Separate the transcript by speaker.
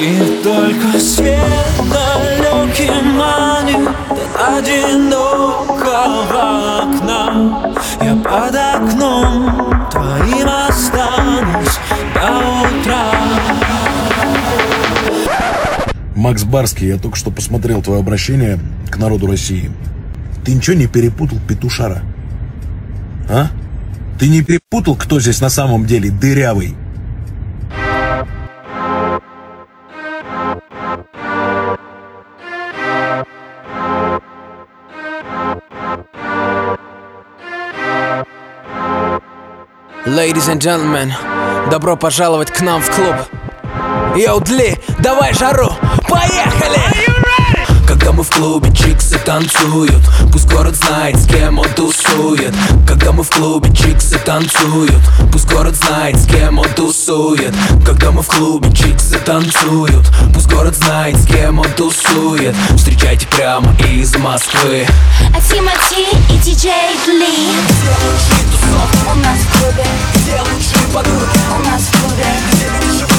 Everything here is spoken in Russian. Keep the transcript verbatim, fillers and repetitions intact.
Speaker 1: И только свет далекий манит от одинокого окна. Я под окном твоим останусь до утра.
Speaker 2: Макс Барский, я только что посмотрел твое обращение к народу России. Ты ничего не перепутал, петушара? А? Ты не перепутал, кто здесь на самом деле дырявый?
Speaker 3: Ladies and gentlemen, добро пожаловать к нам в клуб. Йоу, Дли, давай жару, поехали! Когда мы в клубе, чиксы танцуют, пусть город знает, с кем он тусует. Когда мы в клубе, чиксы танцуют, пусть город знает, с кем он тусует. Когда мы в клубе, чиксы танцуют, пусть город знает, с кем он тусует. Встречайте прямо из Москвы
Speaker 4: Тимати и диджей Дли.
Speaker 3: Все лучшие тусовки
Speaker 4: у нас в клубе,
Speaker 3: все лучшие подруги
Speaker 4: у нас в клубе,
Speaker 3: все люди живут